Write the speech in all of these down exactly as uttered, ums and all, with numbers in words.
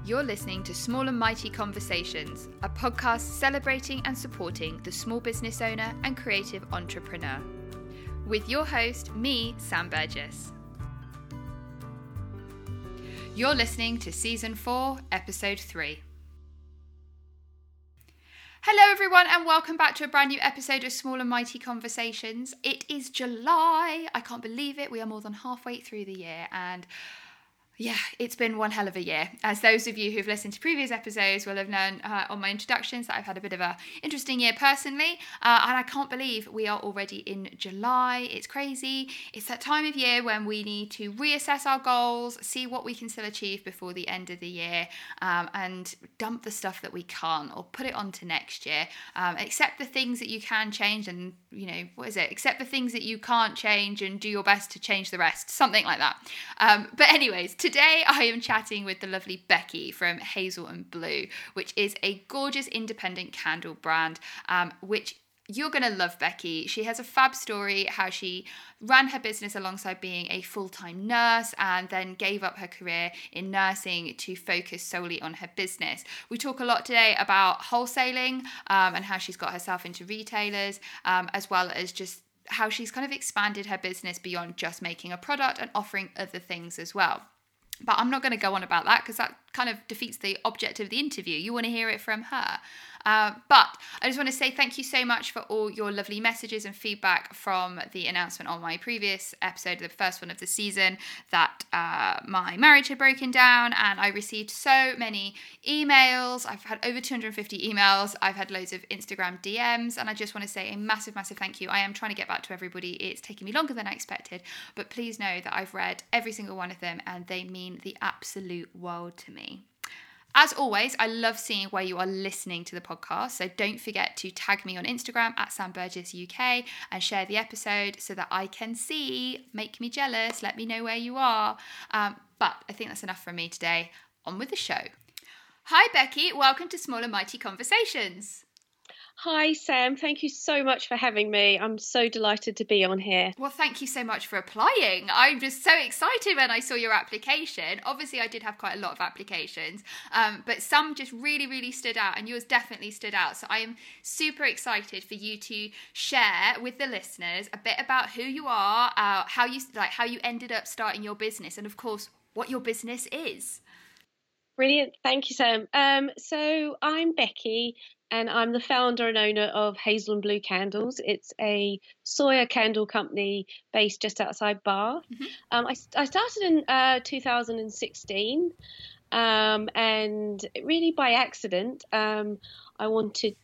You're listening to Small and Mighty Conversations, a podcast celebrating and supporting the small business owner and creative entrepreneur. With your host, me, Sam Burgess. You're listening to Season four, Episode three. Hello everyone and welcome back to a brand new episode of Small and Mighty Conversations. It is July. I can't believe it. We are more than halfway through the year and yeah, it's been one hell of a year. As those of you who've listened to previous episodes will have known uh, on my introductions that I've had a bit of a interesting year personally. Uh, and I can't believe we are already in July. It's crazy. It's that time of year when we need to reassess our goals, see what we can still achieve before the end of the year, um, and dump the stuff that we can't or put it on to next year. Um, accept the things that you can change and, you know, what is it? Accept the things that you can't change and do your best to change the rest. Something like that. Um, but anyways, today I am chatting with the lovely Becky from Hazel and Blue, which is a gorgeous independent candle brand, um, which you're going to love Becky. She has a fab story how she ran her business alongside being a full-time nurse and then gave up her career in nursing to focus solely on her business. We talk a lot today about wholesaling um, and how she's got herself into retailers, um, as well as just how she's kind of expanded her business beyond just making a product and offering other things as well. But I'm not going to go on about that because that kind of defeats the object of the interview. You want to hear it from her. Uh, but I just want to say thank you so much for all your lovely messages and feedback from the announcement on my previous episode, the first one of the season, that uh, my marriage had broken down, and I received so many emails. I've had over two hundred fifty emails. I've had loads of Instagram D Ms, and I just want to say a massive, massive thank you. I am trying to get back to everybody. It's taken me longer than I expected, but please know that I've read every single one of them, and they mean the absolute world to me. As always, I love seeing where you are listening to the podcast, so don't forget to tag me on Instagram at Sam Burgess U K and share the episode so that I can see. Make me jealous, let me know where you are. Um, but I think that's enough from me today. On with the show. Hi Becky, welcome to Small and Mighty Conversations. Hi Sam, thank you so much for having me. I'm so delighted to be on here. Well, thank you so much for applying. I'm just so excited when I saw your application. Obviously, I did have quite a lot of applications, um, but some just really, really stood out, and yours definitely stood out. So I am super excited for you to share with the listeners a bit about who you are, uh, how you like how you ended up starting your business, and of course, what your business is. Brilliant. Thank you, Sam. Um, so I'm Becky, and I'm the founder and owner of Hazel and Blue Candles. It's a soya candle company based just outside Bath. Mm-hmm. Um, I, I started in uh, two thousand sixteen, um, and really by accident. Um, I wanted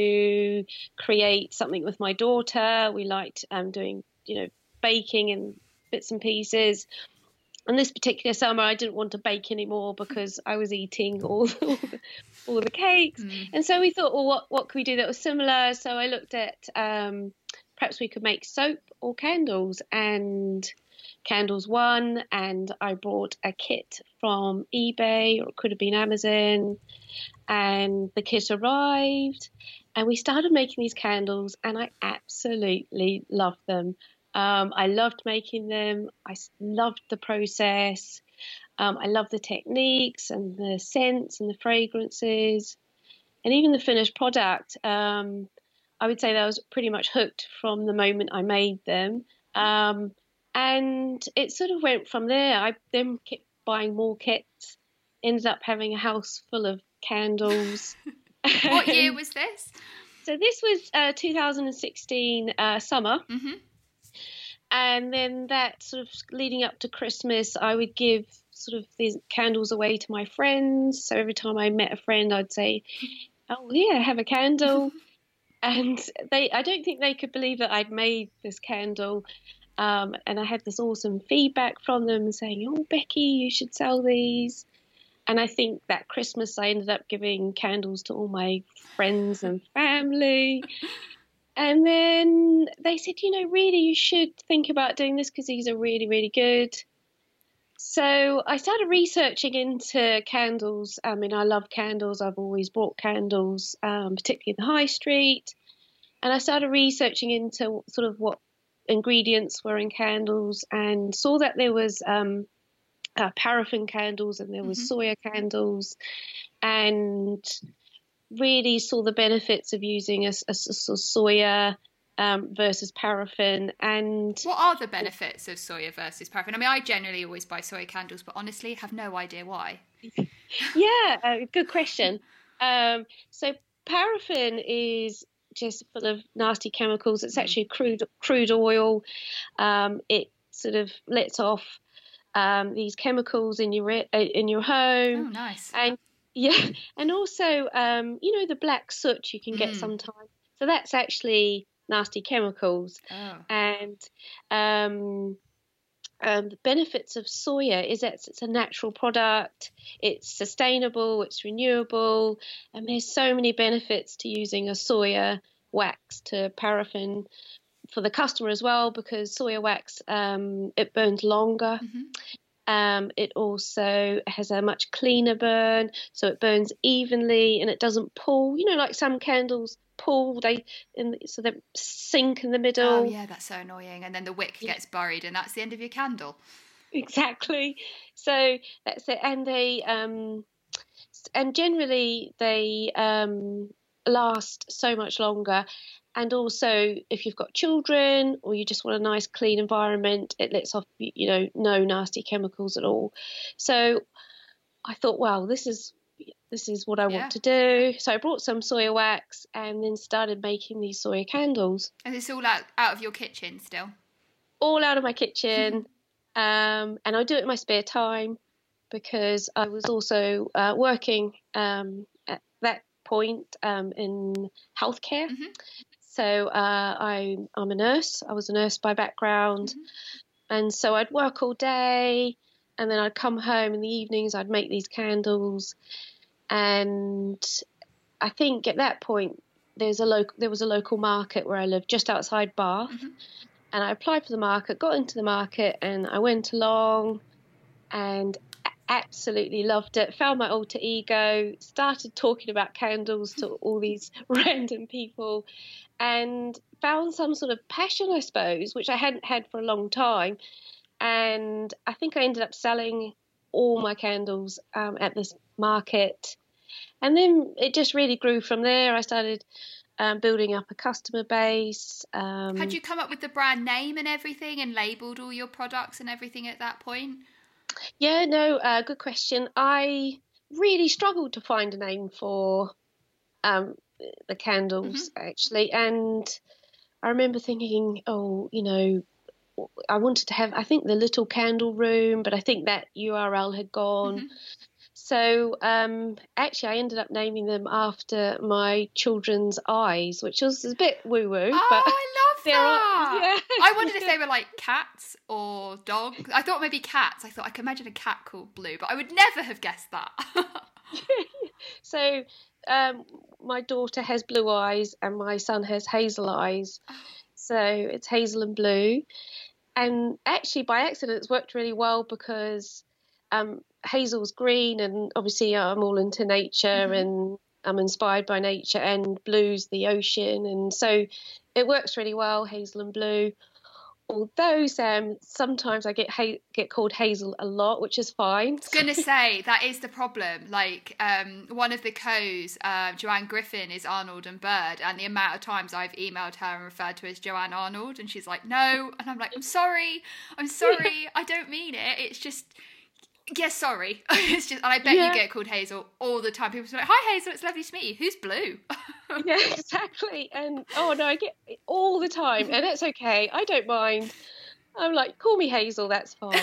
to create something with my daughter. We liked um, doing, you know, baking and bits and pieces. And this particular summer, I didn't want to bake anymore because I was eating all, all, the, all the cakes. Mm. And so we thought, well, what, what could we do that was similar? So I looked at um, perhaps we could make soap or candles, and candles won. And I bought a kit from eBay, or it could have been Amazon. And the kit arrived and we started making these candles, and I absolutely loved them. Um, I loved making them. I loved the process. Um, I loved the techniques and the scents and the fragrances, and even the finished product. Um, I would say that I was pretty much hooked from the moment I made them. Um, and it sort of went from there. I then kept buying more kits, ended up having a house full of candles. What year was this? So this was uh, two thousand sixteen uh, summer. Mm-hmm. And then that sort of leading up to Christmas, I would give sort of these candles away to my friends. So every time I met a friend, I'd say, oh, yeah, have a candle. And they, I don't think they could believe that I'd made this candle. Um, and I had this awesome feedback from them saying, oh, Becky, you should sell these. And I think that Christmas, I ended up giving candles to all my friends and family. And then they said, you know, really, you should think about doing this because these are really, really good. So I started researching into candles. I mean, I love candles. I've always bought candles, um, particularly in the high street. And I started researching into sort of what ingredients were in candles, and saw that there was um, uh, paraffin candles, and there was Mm-hmm. soya candles, and really saw the benefits of using a, a, a soya um, versus paraffin. And what are the benefits of soya versus paraffin? I mean, I generally always buy soya candles, but honestly have no idea why. Yeah, uh, good question. Um, so paraffin is just full of nasty chemicals. It's mm. actually crude crude oil. Um, it sort of lets off um, these chemicals in your in your home. Oh, nice. And yeah, and also um, you know, the black soot you can get mm. sometimes. So that's actually nasty chemicals. Oh. And um, Um, the benefits of soya is that it's a natural product, it's sustainable, it's renewable, and there's so many benefits to using a soya wax to paraffin for the customer as well, because soya wax, um, it burns longer. Mm-hmm. Um, it also has a much cleaner burn, so it burns evenly and it doesn't pull. You know, like some candles pull, they in, so they sink in the middle. Oh yeah, that's so annoying. And then the wick yeah. gets buried, and that's the end of your candle. Exactly. So that's it. And they um, and generally they um, last so much longer. And also, if you've got children or you just want a nice, clean environment, it lets off, you know, no nasty chemicals at all. So I thought, wow, this is this is what I yeah. want to do. So I brought some soya wax and then started making these soya candles. And it's all out, out of your kitchen still? All out of my kitchen. um, and I do it in my spare time because I was also uh, working um, at that point um, in healthcare. Mm-hmm. So uh, I, I'm a nurse. I was a nurse by background. Mm-hmm. And so I'd work all day and then I'd come home in the evenings. I'd make these candles. And I think at that point, there's a local, there was a local market where I lived just outside Bath. Mm-hmm. And I applied for the market, got into the market, and I went along and absolutely loved it, found my alter ego, started talking about candles to all these random people, and found some sort of passion, I suppose, which I hadn't had for a long time. And I think I ended up selling all my candles um, at this market. And then it just really grew from there. I started um, building up a customer base. Um, Had you come up with the brand name and everything and labelled all your products and everything at that point? Yeah, no, uh, good question. I really struggled to find a name for um, the candles, mm-hmm. actually. And I remember thinking, oh, you know, I wanted to have, I think, the Little Candle Room, but I think that U R L had gone. Mm-hmm. So um, actually, I ended up naming them after my children's eyes, which was a bit woo-woo. Oh, but I love that. Are, yeah. I wondered if they were like cats or dogs. I thought maybe cats. I thought I could imagine a cat called Blue, but I would never have guessed that. So um, my daughter has blue eyes and my son has hazel eyes. Oh. So it's Hazel and Blue. And actually, by accident, it's worked really well because um, Hazel's green, and obviously I'm all into nature, mm-hmm. and I'm inspired by nature, and Blue's the ocean, and so it works really well, Hazel and Blue. Although, Sam, sometimes I get ha- get called Hazel a lot, which is fine. I was going to say, that is the problem. Like, um, one of the co's, uh, Joanne Griffin, is Arnold and Bird, and the amount of times I've emailed her and referred to her as Joanne Arnold, and she's like, no, and I'm like, I'm sorry, I'm sorry, I don't mean it, it's just... Yes, sorry. It's just, and I bet yeah. you get called Hazel all the time. People say, "Hi, Hazel. It's lovely to meet you. Who's Blue?" Yeah, exactly. And oh no, I get it all the time, and it's okay. I don't mind. I'm like, call me Hazel. That's fine.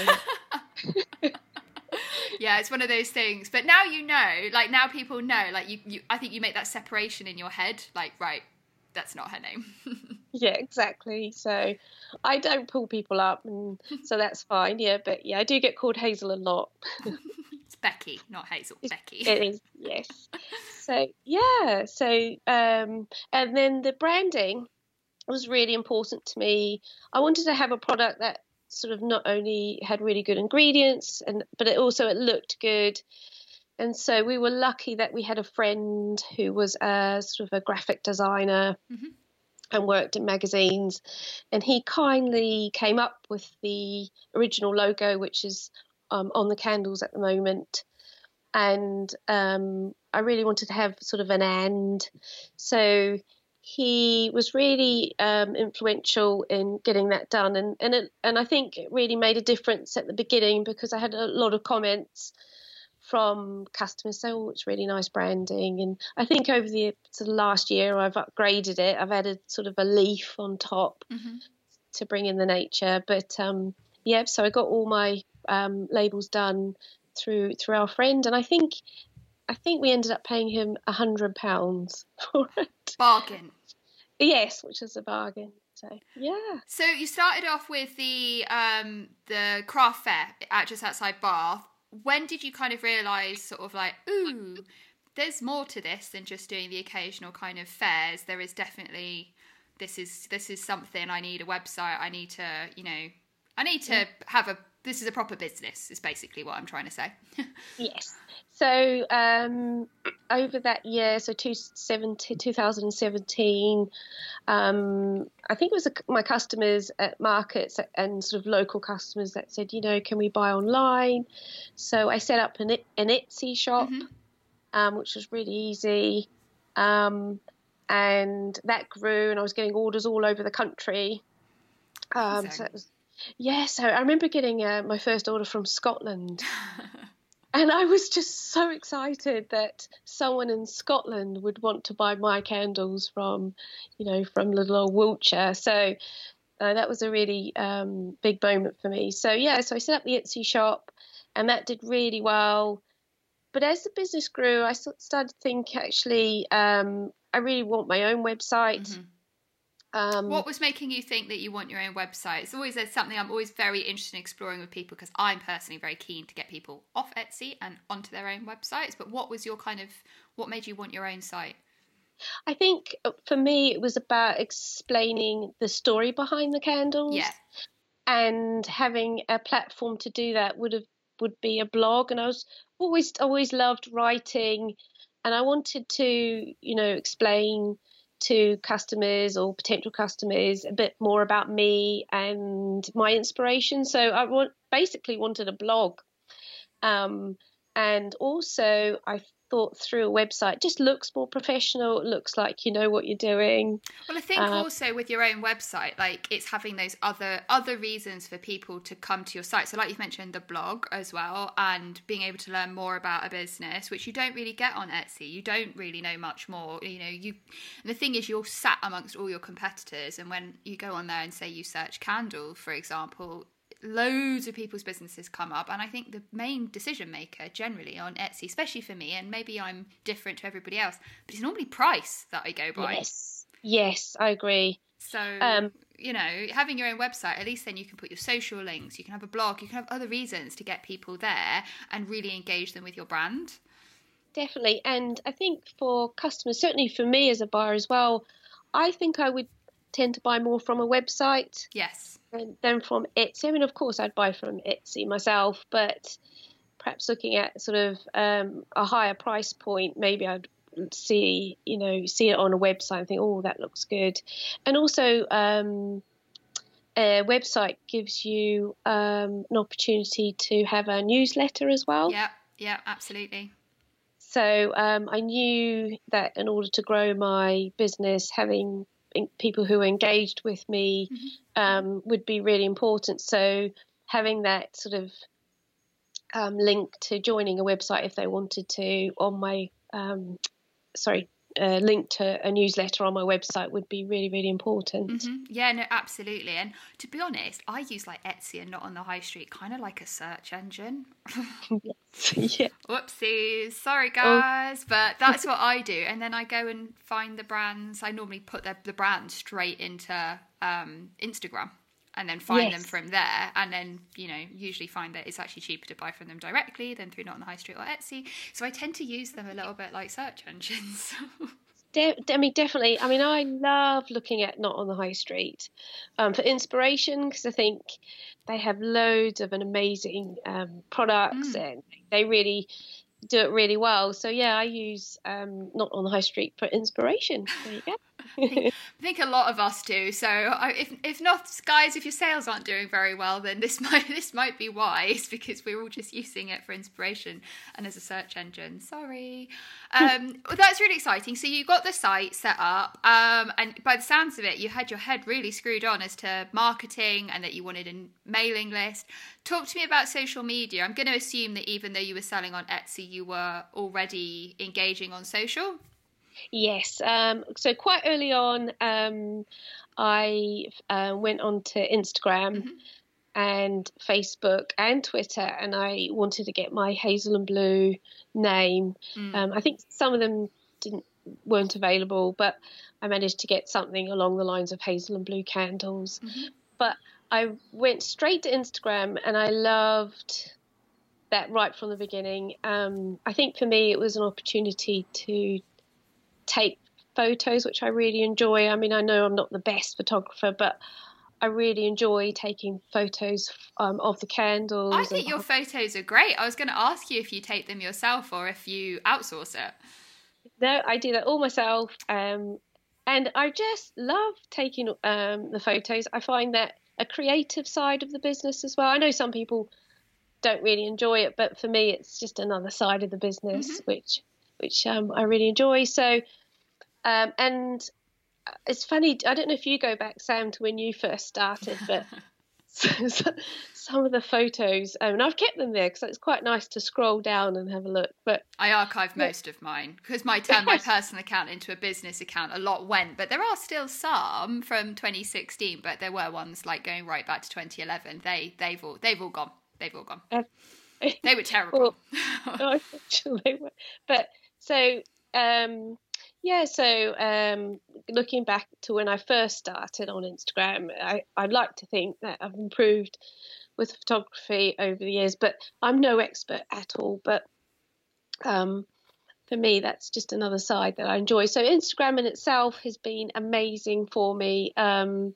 Yeah, it's one of those things. But now you know. Like now, people know. Like you, you. I think you make that separation in your head. Like, right, that's not her name. Yeah, exactly. So I don't pull people up, and so that's fine. Yeah, but yeah, I do get called Hazel a lot. It's Becky, not Hazel. Becky. It is, yes. So yeah, so um, and then the branding was really important to me. I wanted to have a product that sort of not only had really good ingredients, and but it also it looked good. And so we were lucky that we had a friend who was a sort of a graphic designer. Mm-hmm. And worked in magazines, and he kindly came up with the original logo, which is um, on the candles at the moment. And um, I really wanted to have sort of an and. So he was really um, influential in getting that done. And and, it, and I think it really made a difference at the beginning, because I had a lot of comments from customers saying, oh, it's really nice branding. And I think over the sort of last year I've upgraded it. I've added sort of a leaf on top mm-hmm. to bring in the nature. But um, yeah, so I got all my um, labels done through through our friend, and I think I think we ended up paying him a hundred pounds for it. Bargain. Yes, which is a bargain. So yeah. So you started off with the um the craft fair at just outside Bath. When did you kind of realise, sort of like, ooh, there's more to this than just doing the occasional kind of fairs? There is definitely this is this is something. I need a website. I need to, you know, I need to yeah. have a. This is a proper business, is basically what I'm trying to say. Yes. So um, over that year, so two thousand seventeen, um, I think it was a, my customers at markets and sort of local customers that said, you know, can we buy online? So I set up an, an Etsy shop, mm-hmm. um, which was really easy. Um, and that grew, and I was getting orders all over the country. Um, so it was Yeah, so I remember getting uh, my first order from Scotland, and I was just so excited that someone in Scotland would want to buy my candles from, you know, from little old Wiltshire. So uh, that was a really um, big moment for me. So yeah, so I set up the Etsy shop, and that did really well. But as the business grew, I started to think, actually, um, I really want my own website. Mm-hmm. Um, what was making you think that you want your own website? It's always something I'm always very interested in exploring with people, because I'm personally very keen to get people off Etsy and onto their own websites. But what was your kind of, what made you want your own site? I think for me it was about explaining the story behind the candles. Yeah. And having a platform to do that would have would be a blog. And I was always always loved writing, and I wanted to, you know, explain to customers or potential customers a bit more about me and my inspiration. So I want, basically wanted a blog. Um, and also I thought through a website just looks more professional. It looks like you know what you're doing. Well, I think uh, also with your own website, like it's having those other other reasons for people to come to your site. So like you've mentioned, the blog as well, and being able to learn more about a business, which you don't really get on Etsy. You don't really know much more. You know, you and the thing is, you're sat amongst all your competitors, and when you go on there and say you search candle, for example, loads of people's businesses come up, and I think the main decision maker generally on Etsy, especially for me, and maybe I'm different to everybody else, but it's normally price that I go by. Yes, yes, I agree. So um, you know, having your own website, at least then you can put your social links, you can have a blog, you can have other reasons to get people there and really engage them with your brand. Definitely. And I think for customers, certainly for me as a buyer as well, I think I would tend to buy more from a website. Yes. Than from Etsy. I mean, of course, I'd buy from Etsy myself, but perhaps looking at sort of um, a higher price point, maybe I'd see, you know, see it on a website and think, oh, that looks good. And also, um, a website gives you um, an opportunity to have a newsletter as well. Yeah, yeah, absolutely. So um, I knew that in order to grow my business, having people who are engaged with me mm-hmm. um, would be really important. So having that sort of um, link to joining a website if they wanted to on my, um, sorry, uh, link to a newsletter on my website would be really, really important. Mm-hmm. Yeah, no, absolutely. And to be honest, I use like Etsy and Not on the High Street kind of like a search engine. Yes. Yeah. Whoopsies. Sorry, guys. Oh. But that's what I do. And then I go and find the brands. I normally put the, the brand straight into um, Instagram and then find yes. them from there. And then, you know, usually find that it's actually cheaper to buy from them directly than through Not on the High Street or Etsy. So I tend to use them a little bit like search engines. De- I mean, definitely. I mean, I love looking at Not on the High Street um, for inspiration, because I think they have loads of an amazing um, products mm. and they really do it really well. So, yeah, I use um, Not on the High Street for inspiration. There you go. I think, I think a lot of us do. So I, if if not, guys, if your sales aren't doing very well, then this might this might be wise, because we're all just using it for inspiration and as a search engine. Sorry. Um, well, that's really exciting. So you got the site set up, um, and by the sounds of it, you had your head really screwed on as to marketing and that you wanted a mailing list. Talk to me about social media. I'm going to assume that even though you were selling on Etsy, you were already engaging on social. Yes. Um, so quite early on, um, I uh, went on to Instagram mm-hmm. and Facebook and Twitter, and I wanted to get my Hazel and Blue name. Mm. Um, I think some of them didn't weren't available, but I managed to get something along the lines of Hazel and Blue Candles. Mm-hmm. But I went straight to Instagram, and I loved that right from the beginning. Um, I think for me, it was an opportunity to take photos, which I really enjoy. I mean, I know I'm not the best photographer, but I really enjoy taking photos um, of the candles. I think your photos are great. I was going to ask you if you take them yourself or if you outsource it. No, I do that all myself. Um, and I just love taking um, the photos. I find that a creative side of the business as well. I know some people don't really enjoy it, but for me, it's just another side of the business, mm-hmm. which which um, I really enjoy. So, um, and it's funny, I don't know if you go back, Sam, to when you first started, but so, so, some of the photos, um, and I've kept them there because it's quite nice to scroll down and have a look. But I archive most of mine because my turned my personal account into a business account. A lot went, but there are still some from twenty sixteen. But there were ones like going right back to twenty eleven. They they've all they've all gone. They've all gone. Uh, they were terrible. Well, no, actually they were. But so. Um, Yeah, so um, looking back to when I first started on Instagram, I, I'd like to think that I've improved with photography over the years, but I'm no expert at all. But um, for me, that's just another side that I enjoy. So Instagram in itself has been amazing for me. Um,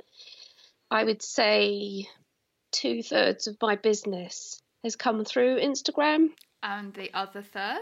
I would say two thirds of my business has come through Instagram. And the other third?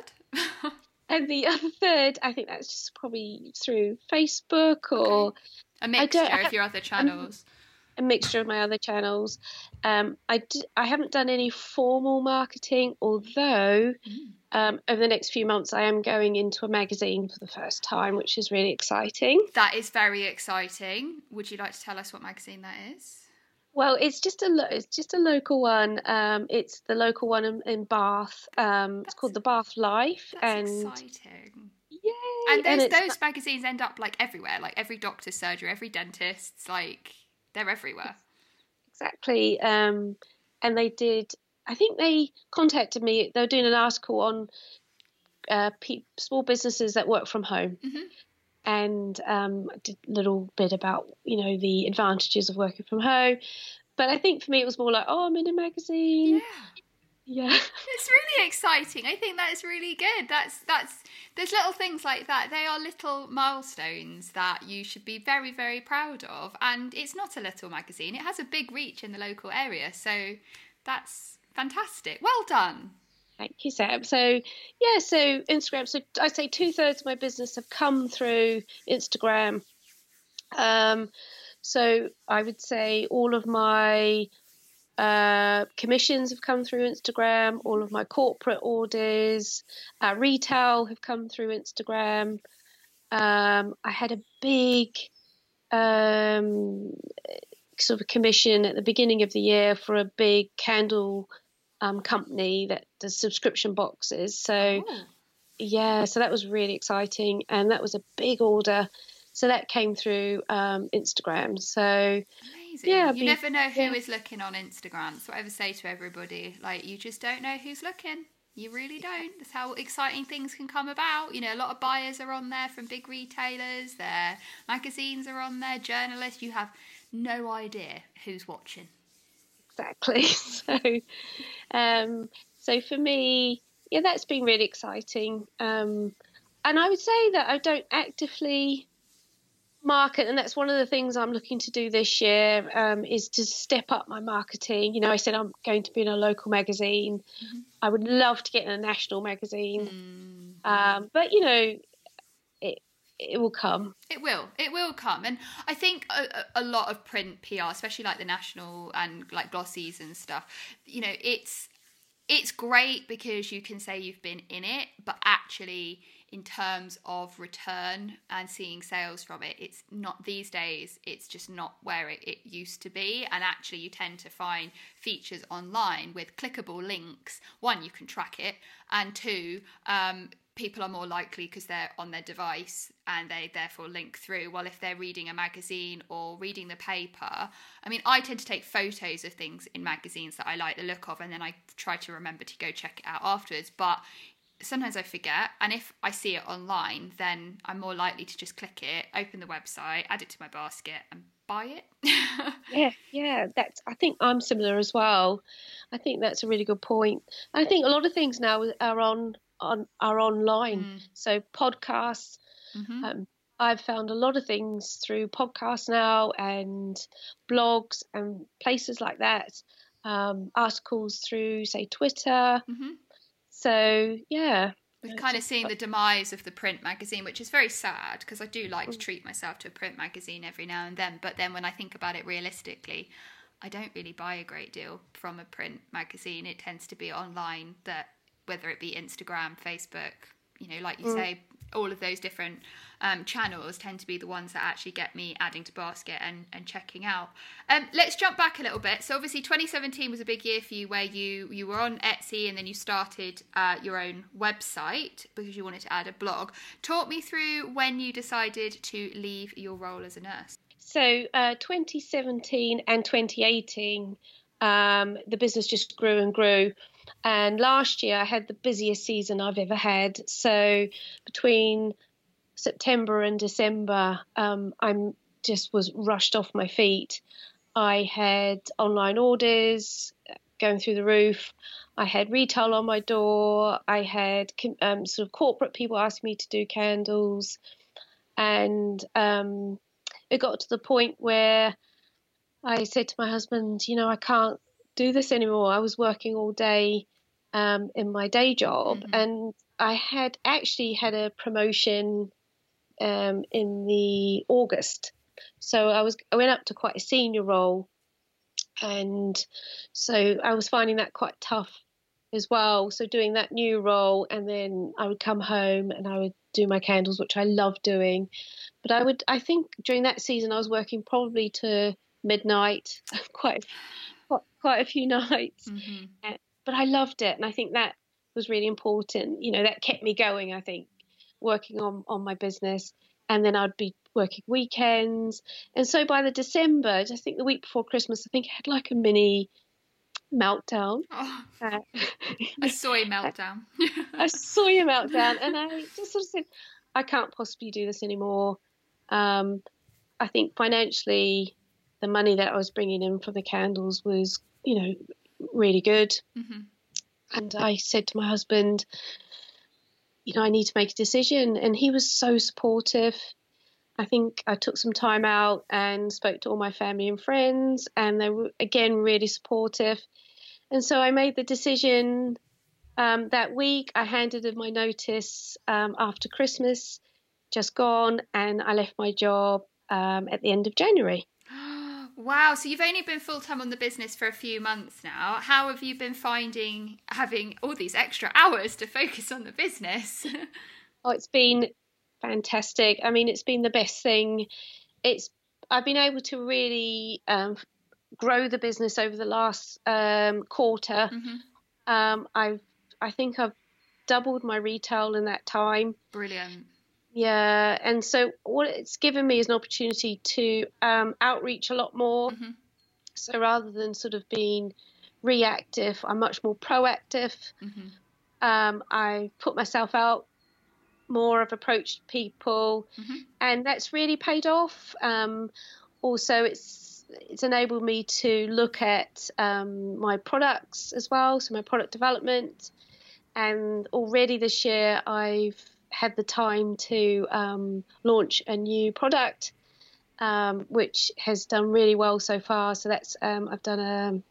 And the other third, I think that's just probably through Facebook or... Okay. A mixture of your other channels. A mixture of my other channels. Um, I, d- I haven't done any formal marketing, although mm. um, over the next few months I am going into a magazine for the first time, which is really exciting. That is very exciting. Would you like to tell us what magazine that is? Well, it's just a lo- it's just a local one. Um, it's the local one in, in Bath. Um, it's called the Bath Life. That's and exciting. Yay! And those and those magazines end up like everywhere, like every doctor's surgery, every dentist's, like they're everywhere. Exactly. Um, and they did. I think they contacted me. They were doing an article on uh, pe- small businesses that work from home. Mm-hmm. And um, I did a little bit about, you know, the advantages of working from home. But I think for me it was more like, oh, I'm in a magazine. Yeah. Yeah. It's really exciting. I think that is really good. That's, that's, there's little things like that. They are little milestones that you should be very, very proud of. And it's not a little magazine. It has a big reach in the local area. So that's fantastic. Well done. Thank you, Sam. So, yeah, so Instagram. So I say two thirds of my business have come through Instagram. Um, so I would say all of my uh, commissions have come through Instagram. All of my corporate orders, uh, retail have come through Instagram. Um, I had a big um, sort of commission at the beginning of the year for a big candle Um, company that does subscription boxes. So oh. yeah, so that was really exciting, and that was a big order. So that came through um, Instagram. So amazing. Yeah, you be, never know who yeah. is looking on Instagram. That's what I ever say to everybody. Like, you just don't know who's looking. You really don't. That's how exciting things can come about. You know, a lot of buyers are on there from big retailers. Their magazines are on there. Journalists. You have no idea who's watching. Exactly. So, um, so for me, yeah, that's been really exciting. Um, and I would say that I don't actively market, and that's one of the things I'm looking to do this year, um, is to step up my marketing. You know, I said I'm going to be in a local magazine. Mm-hmm. I would love to get in a national magazine. Mm-hmm. Um, but, you know, it, it will come. It will. It will come. And I think a, a lot of print P R, especially like the national and like glossies and stuff, you know, it's it's great because you can say you've been in it, but actually in terms of return and seeing sales from it, it's not these days, it's just not where it, it used to be. And actually you tend to find features online with clickable links. One, you can track it, and two, um, people are more likely because they're on their device and they therefore link through. Well, if they're reading a magazine or reading the paper, I mean, I tend to take photos of things in magazines that I like the look of, and then I try to remember to go check it out afterwards. But sometimes I forget, and if I see it online, then I'm more likely to just click it, open the website, add it to my basket and buy it. yeah, yeah, that's, I think I'm similar as well. I think that's a really good point. I think a lot of things now are on on are online. Mm. So podcasts, mm-hmm. um, I've found a lot of things through podcasts now and blogs and places like that, um, articles through, say, Twitter. Mm-hmm. So, yeah. We've kind of seen the demise of the print magazine, which is very sad because I do like to treat myself to a print magazine every now and then. But then when I think about it realistically, I don't really buy a great deal from a print magazine. It tends to be online, that whether it be Instagram, Facebook, you know, like you mm. say, all of those different um, channels tend to be the ones that actually get me adding to basket and, and checking out. Um, let's jump back a little bit. So obviously twenty seventeen was a big year for you where you, you were on Etsy and then you started uh, your own website because you wanted to add a blog. Talk me through when you decided to leave your role as a nurse. So uh, twenty seventeen and twenty eighteen, um, the business just grew and grew. And last year I had the busiest season I've ever had. So between September and December, um, I'm just was rushed off my feet. I had online orders going through the roof. I had retail on my door. I had um, sort of corporate people asking me to do candles. And um, it got to the point where I said to my husband, you know, I can't do this anymore. I was working all day um, in my day job, mm-hmm. and I had actually had a promotion um, in the August, so I was I went up to quite a senior role, and so I was finding that quite tough as well. So doing that new role, and then I would come home and I would do my candles, which I love doing, but I would I think during that season I was working probably to midnight, quite. quite a few nights, mm-hmm. uh, but I loved it, and I think that was really important. You know, that kept me going, I think, working on on my business, and then I'd be working weekends. And so by the December, I think the week before Christmas, I think I had like a mini meltdown. Oh, uh, a soy meltdown. A soy meltdown, and I just sort of said, I can't possibly do this anymore. um I think financially the money that I was bringing in from the candles was, you know, really good. Mm-hmm. And I said to my husband, you know, I need to make a decision. And he was so supportive. I think I took some time out and spoke to all my family and friends, and they were, again, really supportive. And so I made the decision um, that week. I handed in my notice um, after Christmas, just gone, and I left my job um, at the end of January. Wow, so you've only been full-time on the business for a few months now. How have you been finding having all these extra hours to focus on the business? Oh, it's been fantastic. I mean, it's been the best thing. It's I've been able to really um, grow the business over the last um, quarter. Mm-hmm. Um, I've I think I've doubled my retail in that time. Brilliant. Yeah, and so what it's given me is an opportunity to um, outreach a lot more. Mm-hmm. So rather than sort of being reactive, I'm much more proactive. Mm-hmm. Um, I put myself out more, I've approached people, mm-hmm. and that's really paid off. Um, also, it's it's enabled me to look at um, my products as well, so my product development. And already this year, I've had the time to um, launch a new product, um, which has done really well so far. So that's um, I've done a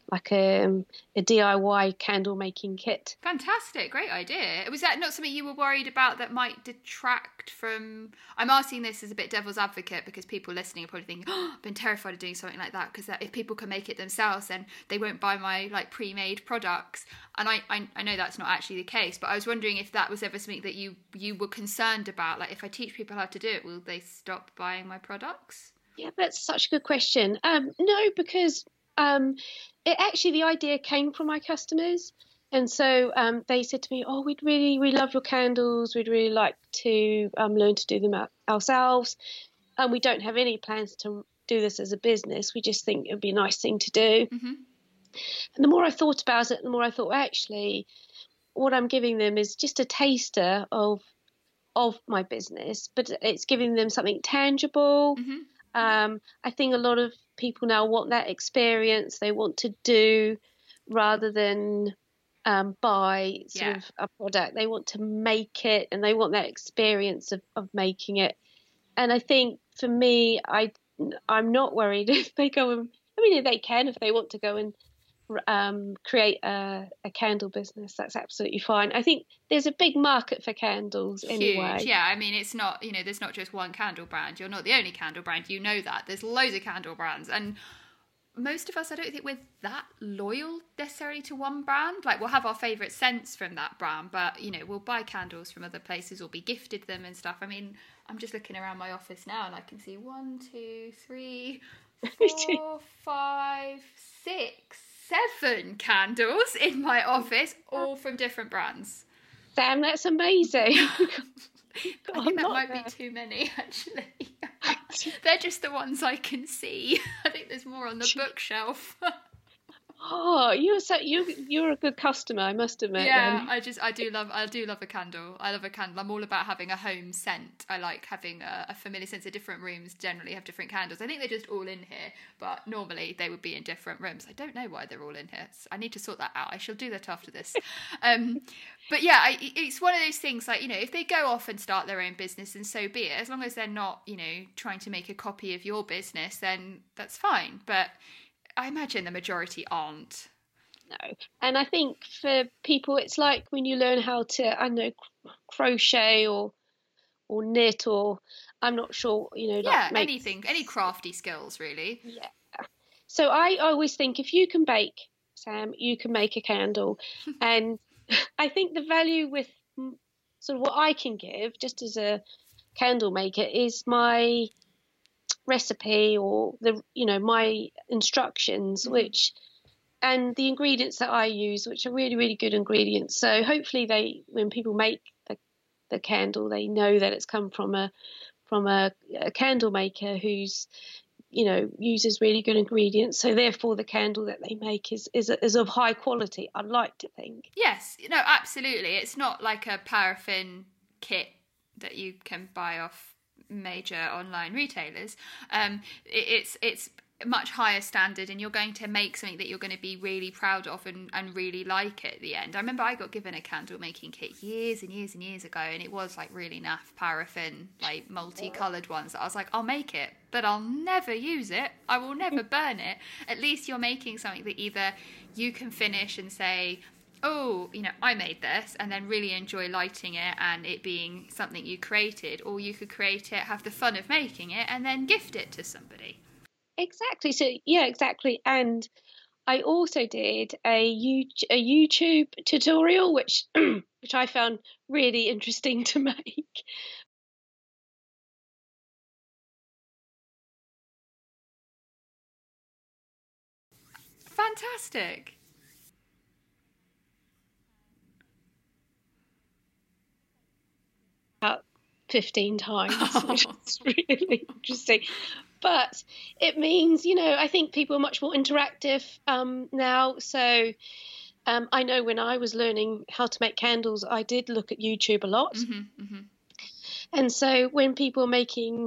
like a, a D I Y candle making kit. Fantastic, great idea. Was that not something you were worried about that might detract from? I'm asking this as a bit devil's advocate because people listening are probably thinking, oh, I've been terrified of doing something like that, because if people can make it themselves, then they won't buy my like pre-made products. And I, I I know that's not actually the case, but I was wondering if that was ever something that you you were concerned about. Like, if I teach people how to do it, will they stop buying my products? Yeah, that's such a good question. Um, no, because um, it actually, the idea came from my customers. And so um, they said to me, oh, we'd really, we love your candles. We'd really like to um, learn to do them ourselves. And we don't have any plans to do this as a business. We just think it would be a nice thing to do. Mm-hmm. And the more I thought about it, the more I thought, actually, what I'm giving them is just a taster of of my business, but it's giving them something tangible. Mm-hmm. Um, I think a lot of people now want that experience. They want to do rather than um, buy sort Yeah. of a product. They want to make it, and they want that experience of, of making it. And I think for me, I, I'm not worried if they go and, I mean, they can if they want to go and um, create a, a candle business. That's absolutely fine. I think there's a big market for candles anyway. Huge, yeah. I mean, it's not, you know, there's not just one candle brand. You're not the only candle brand. You know that. There's loads of candle brands. And most of us, I don't think we're that loyal necessarily to one brand. Like, we'll have our favourite scents from that brand, but, you know, we'll buy candles from other places or be gifted them and stuff. I mean, I'm just looking around my office now and I can see one, two, three, four, five, six, seven candles in my office, all from different brands. Sam, that's amazing. I think that might there. be too many, actually. They're just the ones I can see. I think there's more on the bookshelf. Oh, you're so you you're a good customer, I must admit. Yeah, then. I just I do love I do love a candle. I love a candle. I'm all about having a home scent. I like having a, a familiar sense. Of different rooms generally have different candles. I think they're just all in here, but normally they would be in different rooms. I don't know why they're all in here. I need to sort that out. I shall do that after this. Um, but yeah, I, it's one of those things. Like, you know, if they go off and start their own business, and so be it. As long as they're not, you know, trying to make a copy of your business, then that's fine. But I imagine the majority aren't. No. And I think for people, it's like when you learn how to, I don't know, crochet or or knit, or I'm not sure, you know. Yeah, like make... anything, any crafty skills, really. Yeah. So I always think if you can bake, Sam, you can make a candle. And I think the value with sort of what I can give, just as a candle maker, is my recipe or the you know my instructions, mm-hmm. which and the ingredients that I use, which are really really good ingredients. So hopefully they when people make the, the candle, they know that it's come from a from a, a candle maker who's you know uses really good ingredients, so therefore the candle that they make is is, is of high quality, I'd like to think. Yes, no, absolutely. It's not like a paraffin kit that you can buy off major online retailers. Um, it, it's it's much higher standard, and you're going to make something that you're going to be really proud of and, and really like at the end. I remember I got given a candle making kit years and years and years ago, and it was like really naff paraffin, like multicolored ones that I was like, I'll make it, but I'll never use it. I will never burn it. At least you're making something that either you can finish and say, oh, you know, I made this, and then really enjoy lighting it and it being something you created, or you could create it, have the fun of making it, and then gift it to somebody. Exactly. So, yeah, exactly. And I also did a, a YouTube tutorial, which which I found really interesting to make. Fantastic. About fifteen times, which is really interesting. But it means, you know, I think people are much more interactive um, now. So um, I know when I was learning how to make candles, I did look at YouTube a lot. Mm-hmm, mm-hmm. And so when people are making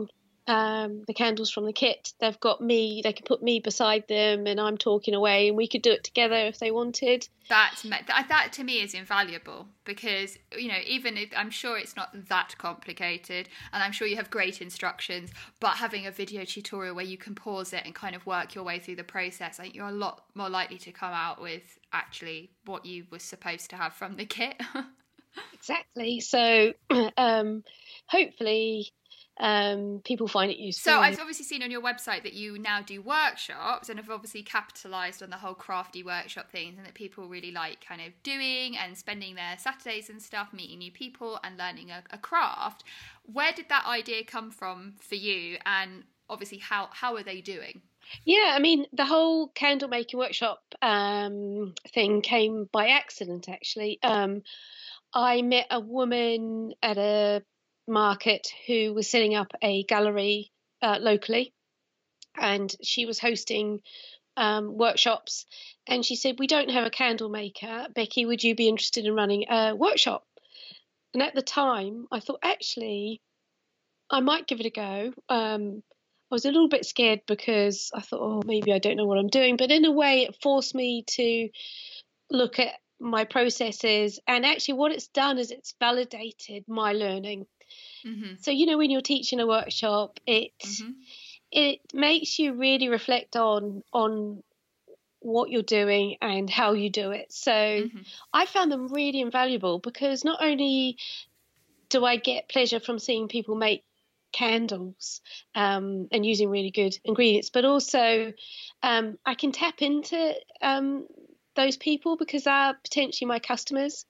um, the candles from the kit. They've got me, they can put me beside them and I'm talking away, and we could do it together if they wanted. That's that, that to me is invaluable, because, you know, even if I'm sure it's not that complicated, and I'm sure you have great instructions, but having a video tutorial where you can pause it and kind of work your way through the process, I think you're a lot more likely to come out with actually what you were supposed to have from the kit. Exactly. So um, hopefully um, people find it useful. So I've obviously seen on your website that you now do workshops, and have obviously capitalised on the whole crafty workshop things, and that people really like kind of doing and spending their Saturdays and stuff meeting new people and learning a, a craft. Where did that idea come from for you, and obviously how how are they doing? Yeah, I mean, the whole candle making workshop um, thing came by accident, actually. Um, I met a woman at a market who was setting up a gallery uh, locally, and she was hosting um, workshops, and she said, we don't have a candle maker. Becky, would you be interested in running a workshop? And at the time I thought, actually, I might give it a go. um, I was a little bit scared because I thought, oh, maybe I don't know what I'm doing, but in a way it forced me to look at my processes, and actually what it's done is it's validated my learning. Mm-hmm. So, you know, when you're teaching a workshop, it mm-hmm. it makes you really reflect on on what you're doing and how you do it. So mm-hmm. I found them really invaluable, because not only do I get pleasure from seeing people make candles um, and using really good ingredients, but also um, I can tap into um, those people, because they're potentially my customers.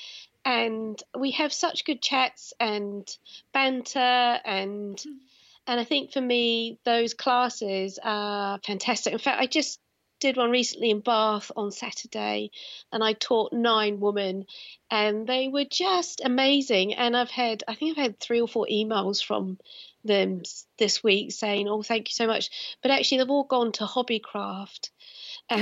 And we have such good chats and banter, and mm. and I think for me those classes are fantastic. In fact, I just did one recently in Bath on Saturday, and I taught nine women, and they were just amazing. And I've had, I think I've had three or four emails from them this week saying, oh, thank you so much. But actually they've all gone to Hobbycraft and,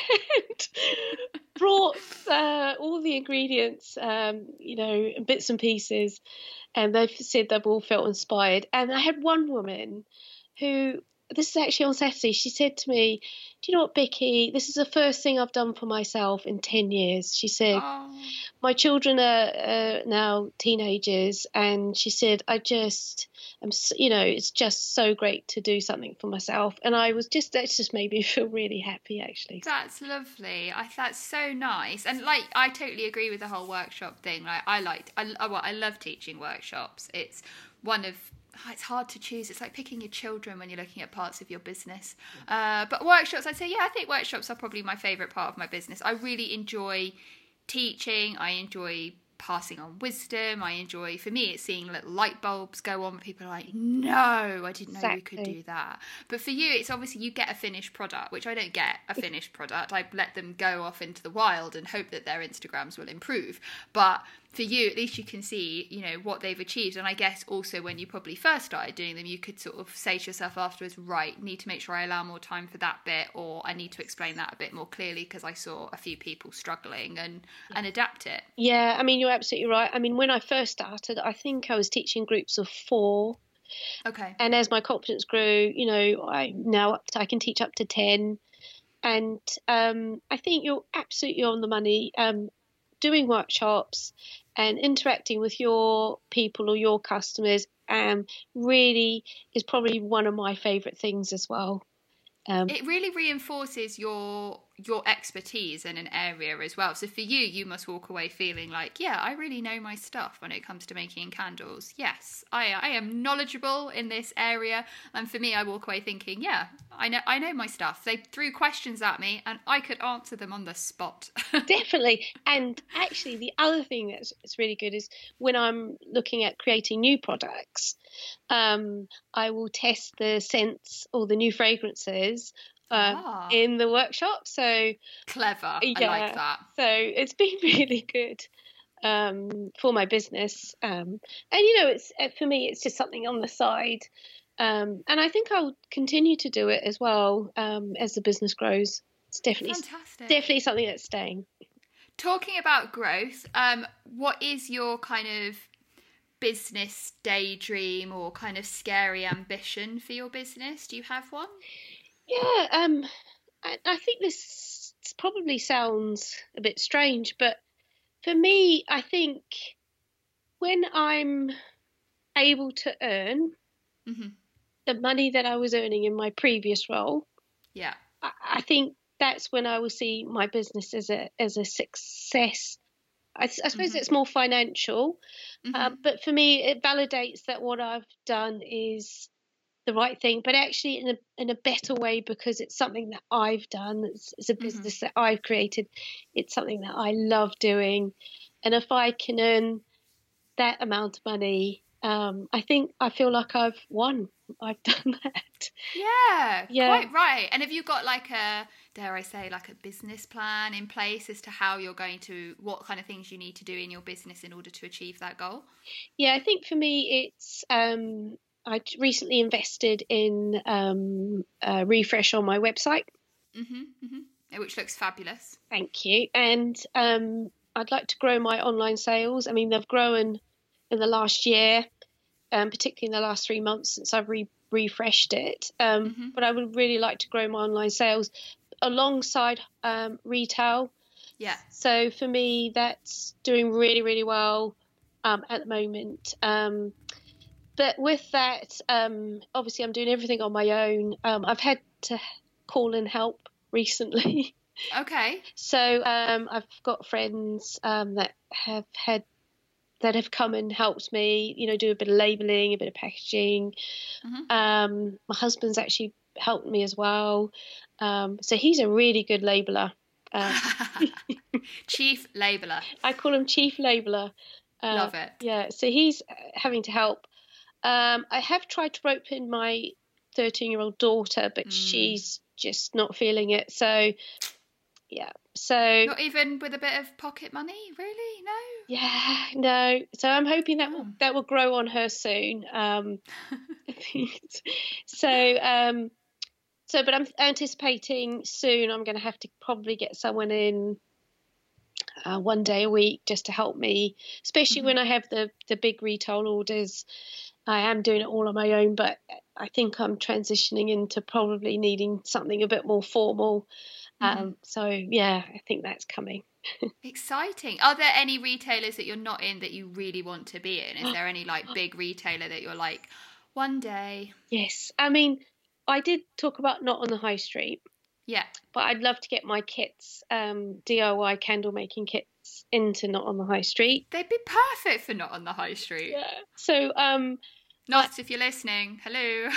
and brought uh, all the ingredients, um, you know, bits and pieces, and they've said they've all felt inspired. And I had one woman who, this is actually on Saturday, she said to me, do you know what, Becky, this is the first thing I've done for myself in ten years. She said, oh. my children are uh, now teenagers, and she said, I just, I'm, you know, it's just so great to do something for myself. And I was just, that just made me feel really happy, actually. That's lovely. I That's so nice. And like, I totally agree with the whole workshop thing. Like, I liked, I, well, I love teaching workshops. It's one of, it's hard to choose. It's like picking your children when you're looking at parts of your business. Uh, but workshops, I'd say, yeah, I think workshops are probably my favourite part of my business. I really enjoy teaching. I enjoy passing on wisdom. I enjoy, for me, it's seeing little light bulbs go on. People are like, no, I didn't know exactly. you could do that. But for you, it's obviously you get a finished product, which I don't get a finished product. I let them go off into the wild and hope that their Instagrams will improve. But for you, at least you can see, you know, what they've achieved. And I guess also when you probably first started doing them, you could sort of say to yourself afterwards, right, need to make sure I allow more time for that bit, or I need to explain that a bit more clearly because I saw a few people struggling, and, yeah. and adapt it. Yeah, I mean, you're absolutely right. I mean, when I first started, I think I was teaching groups of four. Okay. And as my confidence grew, you know, I now up to, I can teach up to ten. And um, I think you're absolutely on the money. Um, doing workshops and interacting with your people or your customers um, really is probably one of my favourite things as well. Um, it really reinforces your your expertise in an area as well. So for you, you must walk away feeling like, yeah, I really know my stuff when it comes to making candles. Yes, I I am knowledgeable in this area. And for me, I walk away thinking, yeah, I know I know my stuff. They threw questions at me and I could answer them on the spot. Definitely. And actually, the other thing that's, that's really good is when I'm looking at creating new products, um, I will test the scents or the new fragrances Uh, ah. in the workshop. So clever. Yeah, I like that. So it's been really good um, for my business. Um, and, you know, it's for me, it's just something on the side. Um, and I think I'll continue to do it as well um, as the business grows. It's definitely, Fantastic. definitely something that's staying. Talking about growth, um, what is your kind of business daydream or kind of scary ambition for your business? Do you have one? Yeah, um, I, I think this probably sounds a bit strange, but for me, I think when I'm able to earn mm-hmm. the money that I was earning in my previous role, yeah, I, I think that's when I will see my business as a as a success. I, I suppose mm-hmm. it's more financial, mm-hmm. uh, but for me, it validates that what I've done is the right thing, but actually in a in a better way, because it's something that I've done. It's, it's a business mm-hmm. that I've created. It's something that I love doing, and if I can earn that amount of money, um, I think I feel like I've won. I've done that. Yeah, yeah, quite right. And have you got like a, dare I say, like a business plan in place as to how you're going to, what kind of things you need to do in your business in order to achieve that goal? Yeah, I think for me, it's um, I recently invested in um, a refresh on my website. Mm-hmm, mm-hmm. Which looks fabulous. Thank you. And um, I'd like to grow my online sales. I mean, they've grown in the last year, um, particularly in the last three months since I've re- refreshed it. Um, mm-hmm. But I would really like to grow my online sales alongside um, retail. Yeah. So for me, that's doing really, really well um, at the moment. Um, but with that, um, obviously, I'm doing everything on my own. Um, I've had to call in help recently. Okay. So um, I've got friends um, that have had that have come and helped me, you know, do a bit of labelling, a bit of packaging. Mm-hmm. Um, my husband's actually helped me as well. Um, so he's a really good labeller. Uh, Chief labeller. I call him Chief Labeller. Uh, Love it. Yeah, so he's having to help. Um, I have tried to rope in my thirteen-year-old daughter, but mm. she's just not feeling it. So, yeah. So not even with a bit of pocket money, really? No. Yeah, no. So I'm hoping that oh. will that will grow on her soon. Um, so um, so, but I'm anticipating soon. I'm going to have to probably get someone in uh, one day a week just to help me, especially mm-hmm. when I have the the big retail orders. I am doing it all on my own, but I think I'm transitioning into probably needing something a bit more formal. Mm-hmm. Um, so yeah, I think that's coming. Exciting. Are there any retailers that you're not in that you really want to be in? Is there any like big retailer that you're like, one day? Yes. I mean, I did talk about not on the high street. Yeah. But I'd love to get my kits, um, D I Y candle making kits into not on the high street. They'd be perfect for not on the high street. Yeah. So, um, Not I, if you're listening. Hello.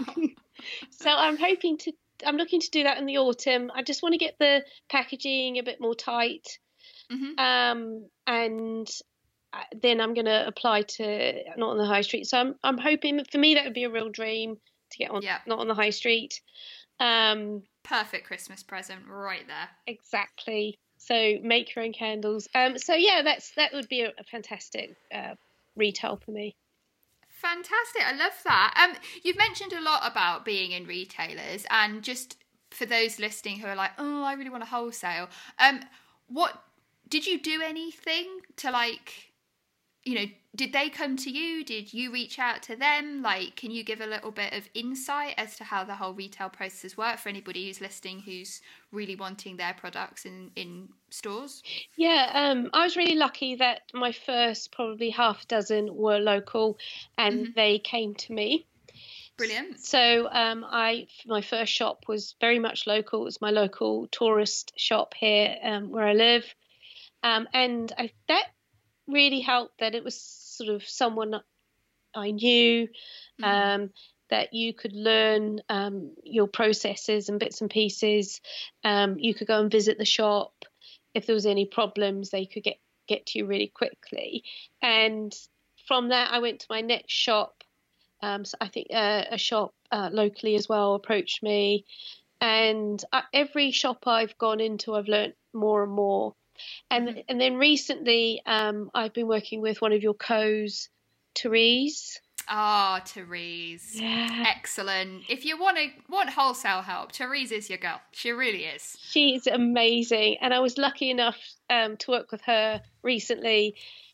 So I'm hoping to, I'm looking to do that in the autumn. I just want to get the packaging a bit more tight. Mm-hmm. Um, and then I'm going to apply to not on the high street. So I'm, I'm hoping, for me, that would be a real dream to get on, yeah. not on the high street. Um, Perfect Christmas present right there. Exactly. So make your own candles. Um, so yeah, that's that would be a, a fantastic uh, retail for me. Fantastic. I love that. Um, you've mentioned a lot about being in retailers, and just for those listening who are like, oh, I really want a wholesale. Um, what did you do anything to like, you know, did they come to you? Did you reach out to them? Like, can you give a little bit of insight as to how the whole retail process work for anybody who's listening who's really wanting their products in, in stores? Yeah, um, I was really lucky that my first probably half a dozen were local and mm-hmm. they came to me. Brilliant. So um, I, my first shop was very much local. It was my local tourist shop here um, where I live. Um, and I, that really helped that it was sort of someone I knew, mm-hmm. um, that you could learn um, your processes and bits and pieces. Um, you could go and visit the shop. If there was any problems, they could get, get to you really quickly. And from that, I went to my next shop. Um, so I think uh, a shop uh, locally as well approached me. And uh, every shop I've gone into, I've learned more and more. And mm-hmm. and then recently, um, I've been working with one of your co's, Therese. Ah, oh, Therese. Yeah. Excellent. If you want to want wholesale help, Therese is your girl. She really is. She's amazing. And I was lucky enough um, to work with her recently.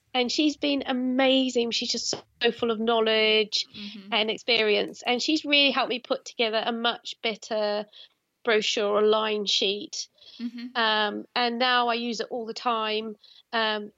and she's been amazing. She's just so full of knowledge mm-hmm. and experience, and she's really helped me put together a much better brochure or line sheet. Mm-hmm. Um, and now I use it all the time, um,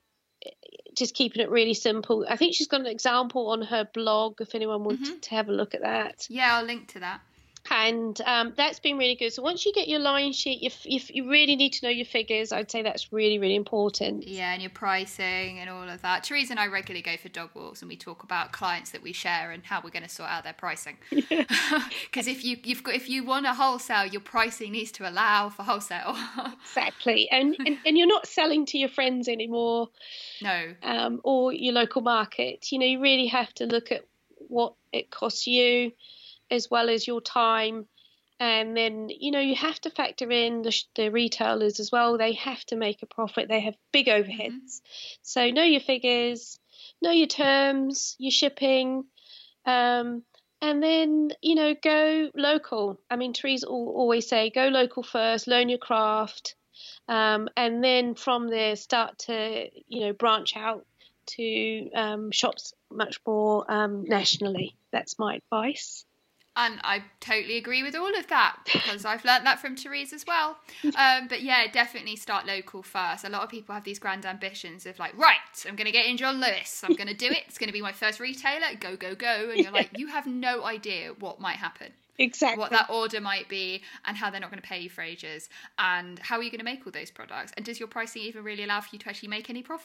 just keeping it really simple. I think she's got an example on her blog if anyone wants mm-hmm. to have a look at that. Yeah, I'll link to that. And um, that's been really good. So once you get your line sheet, you, you, you really need to know your figures. I'd say that's really, really important. Yeah, and your pricing and all of that. Teresa and I regularly go for dog walks, and we talk about clients that we share and how we're going to sort out their pricing. Because if you you've got if you want a wholesale, your pricing needs to allow for wholesale. Exactly, and, and and you're not selling to your friends anymore. No. Um, or your local market. You know, you really have to look at what it costs you, as well as your time. And then, you know, you have to factor in the, the retailers as well. They have to make a profit. They have big overheads. Mm-hmm. So know your figures, know your terms, your shipping, um, and then, you know, go local. I mean, Teresa will always say, go local first, learn your craft, um, and then from there start to, you know, branch out to um, shops much more um, nationally. That's my advice. And I totally agree with all of that, because I've learnt that from Therese as well. Um, but yeah, definitely start local first. A lot of people have these grand ambitions of like, right, I'm going to get in John Lewis. I'm going to do it. It's going to be my first retailer. Go, go, go. And you're like, you have no idea what might happen. Exactly. What that order might be, and how they're not going to pay you for ages, and how are you going to make all those products, and does your pricing even really allow for you to actually make any profit?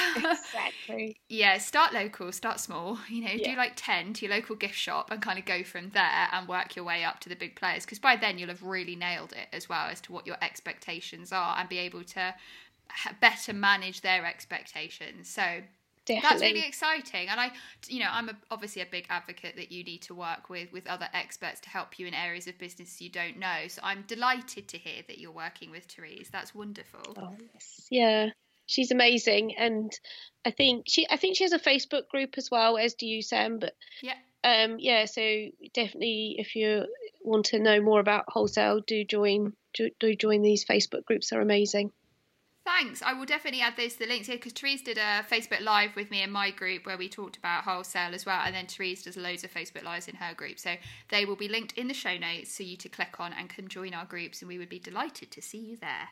Exactly. Yeah, start local, start small, you know, yeah. do like ten to your local gift shop and kind of go from there and work your way up to the big players, because by then you'll have really nailed it as well as to what your expectations are and be able to better manage their expectations. So Definitely. That's really exciting. And I, you know, I'm a, obviously a big advocate that you need to work with, with other experts to help you in areas of business you don't know. So I'm delighted to hear that you're working with Therese. That's wonderful. Oh, yes. Yeah, she's amazing. And I think she, I think she has a Facebook group as well, as do you, Sam. But yeah. Um, yeah, so definitely if you want to know more about wholesale, do join, do, do join these Facebook groups. They're amazing. Thanks. I will definitely add those to the links here, because Therese did a Facebook Live with me in my group where we talked about wholesale as well, and then Therese does loads of Facebook Lives in her group. So they will be linked in the show notes for you to click on and can join our groups, and we would be delighted to see you there.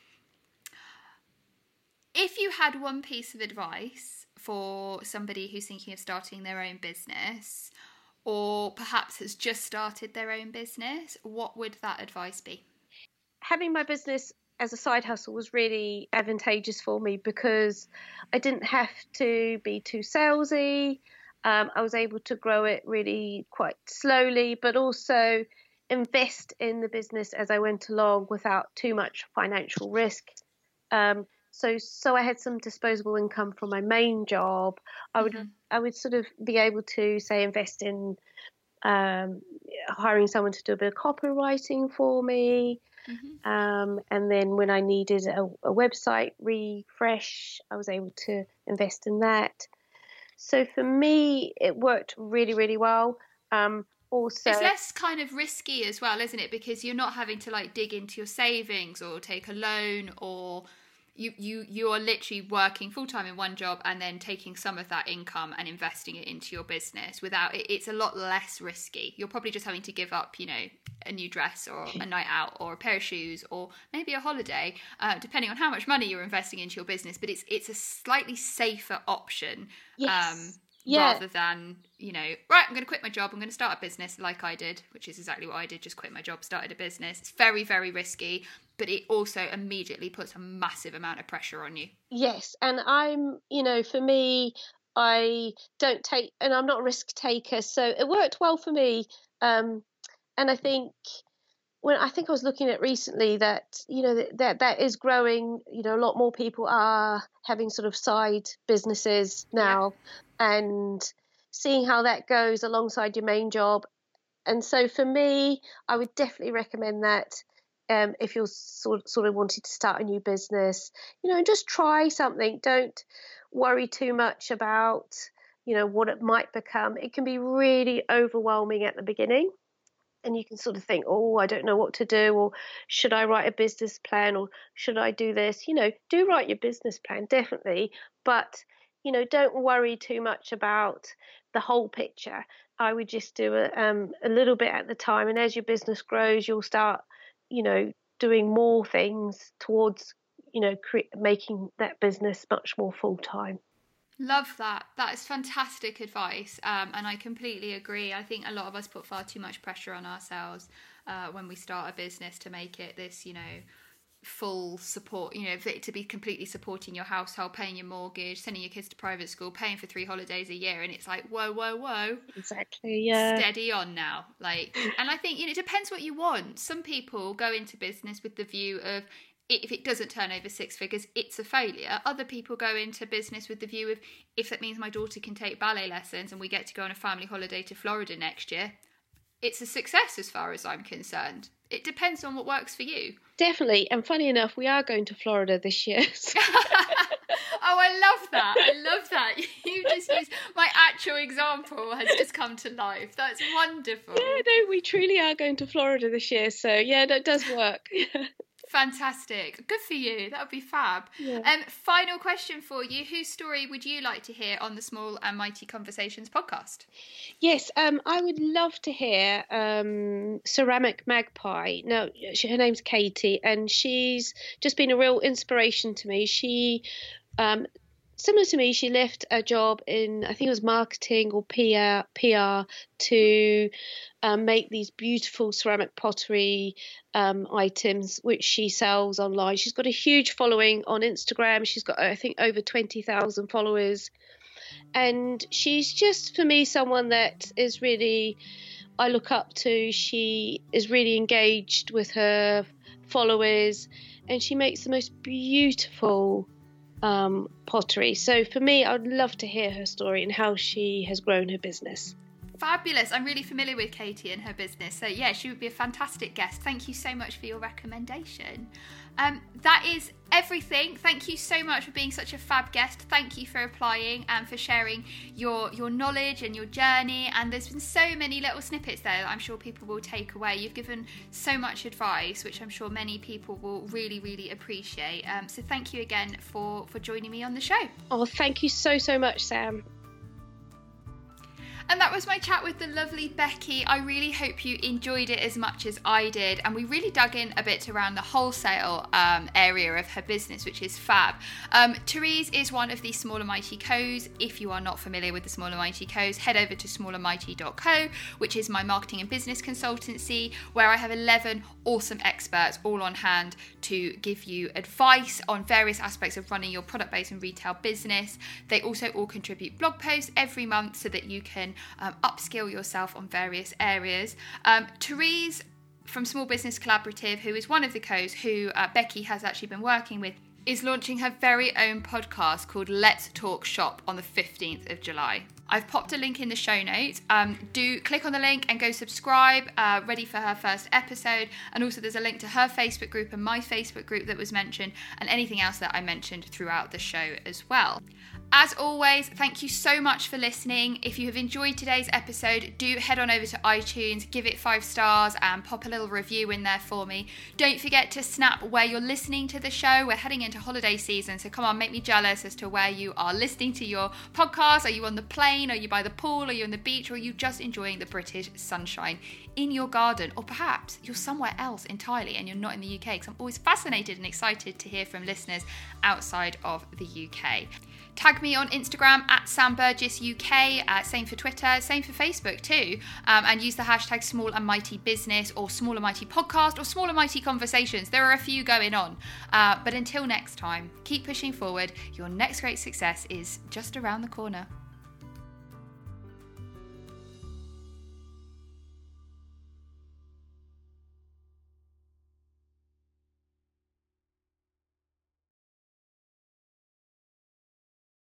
If you had one piece of advice for somebody who's thinking of starting their own business, or perhaps has just started their own business, what would that advice be? Having my business as a side hustle was really advantageous for me, because I didn't have to be too salesy. Um, I was able to grow it really quite slowly, but also invest in the business as I went along without too much financial risk. Um, so, so I had some disposable income from my main job. I would, mm-hmm. I would sort of be able to say invest in um, hiring someone to do a bit of copywriting for me. Mm-hmm. Um, and then when I needed a, a website refresh, I was able to invest in that. So for me, it worked really, really well. Um, also, it's less kind of risky as well, isn't it? Because you're not having to like dig into your savings or take a loan, or you you you are literally working full time in one job and then taking some of that income and investing it into your business. Without it, it's a lot less risky. You're probably just having to give up, you know, a new dress or a night out or a pair of shoes or maybe a holiday, uh, depending on how much money you're investing into your business. But it's it's a slightly safer option. Yes. Um, Yeah. Rather than, you know, right, I'm going to quit my job, I'm going to start a business like I did, which is exactly what I did, just quit my job, started a business. It's very, very risky, but it also immediately puts a massive amount of pressure on you. Yes, and I'm, you know, for me, I don't take, and I'm not a risk taker, so it worked well for me. Um, and I think, when I think I was looking at recently that, you know, that, that that is growing, you know, a lot more people are having sort of side businesses now, yeah. and seeing how that goes alongside your main job. And so for me, I would definitely recommend that um, if you're sort, sort of wanting to start a new business, you know, just try something. Don't worry too much about, you know, what it might become. It can be really overwhelming at the beginning. And you can sort of think, oh, I don't know what to do, or should I write a business plan, or should I do this? You know, do write your business plan, definitely. But, you know, don't worry too much about the whole picture. I would just do a, um, a little bit at the time. And as your business grows, you'll start, you know, doing more things towards, you know, cre- making that business much more full time. Love that. That is fantastic advice. Um, and I completely agree. I think a lot of us put far too much pressure on ourselves uh, when we start a business to make it this, you know, full support, you know, for it to be completely supporting your household, paying your mortgage, sending your kids to private school, paying for three holidays a year. And it's like, whoa, whoa, whoa. Exactly, yeah. Steady on now. Like, and I think, you know, it depends what you want. Some people go into business with the view of, if it doesn't turn over six figures, it's a failure. Other people go into business with the view of, if that means my daughter can take ballet lessons and we get to go on a family holiday to Florida next year, it's a success as far as I'm concerned. It depends on what works for you. Definitely. And funny enough, we are going to Florida this year. So. Oh, I love that. I love that. You just used my actual example has just come to life. That's wonderful. Yeah, no, we truly are going to Florida this year. So yeah, that does work. Fantastic. Good for you. That would be fab. Yeah. Um, final question for you. Whose story would you like to hear on the Small and Mighty Conversations podcast? Yes, um, I would love to hear um, Ceramic Magpie. No, she, her name's Katie, and she's just been a real inspiration to me. She, um, similar to me, she left a job in, I think it was marketing or P R, P R to um, make these beautiful ceramic pottery um, items, which she sells online. She's got a huge following on Instagram. She's got, I think, over twenty thousand followers. And she's just, for me, someone that is really, I look up to. She is really engaged with her followers, and she makes the most beautiful um, pottery. So for me, I'd love to hear her story and how she has grown her business. Fabulous. I'm really familiar with Katie and her business. So yeah, she would be a fantastic guest. Thank you so much for your recommendation. Um, that is everything. Thank you so much for being such a fab guest. Thank you for applying and for sharing your your knowledge and your journey. And there's been so many little snippets there that I'm sure people will take away. You've given so much advice, which I'm sure many people will really, really appreciate. Um, so thank you again for, for joining me on the show. Oh, thank you so, so much, Sam. And that was my chat with the lovely Becky. I really hope you enjoyed it as much as I did. And we really dug in a bit around the wholesale um, area of her business, which is fab. Um, Therese is one of the Small and Mighty Co's. If you are not familiar with the Small and Mighty Co's, head over to small and mighty dot co, which is my marketing and business consultancy, where I have eleven awesome experts all on hand to give you advice on various aspects of running your product-based and retail business. They also all contribute blog posts every month so that you can Um, upskill yourself on various areas. Um, Therese from Small Business Collaborative, who is one of the co's who uh, Becky has actually been working with, is launching her very own podcast called Let's Talk Shop on the fifteenth of July. I've popped a link in the show notes. Um, do click on the link and go subscribe, uh, ready for her first episode. And also there's a link to her Facebook group and my Facebook group that was mentioned, and anything else that I mentioned throughout the show as well. As always, thank you so much for listening. If you have enjoyed today's episode, do head on over to iTunes, give it five stars and pop a little review in there for me. Don't forget to snap where you're listening to the show. We're heading into holiday season, so come on, make me jealous as to where you are listening to your podcast. Are you on the plane? Are you by the pool? Are you on the beach? Or are you just enjoying the British sunshine in your garden? Or perhaps you're somewhere else entirely and you're not in the U K, because I'm always fascinated and excited to hear from listeners outside of the U K. Tag me on Instagram at Sam Burgess U K, uh, same for Twitter, same for Facebook too, um, and use the hashtag Small and Mighty Business or Small and Mighty Podcast or Small and Mighty Conversations. There are a few going on, uh, but until next time, keep pushing forward. Your next great success is just around the corner.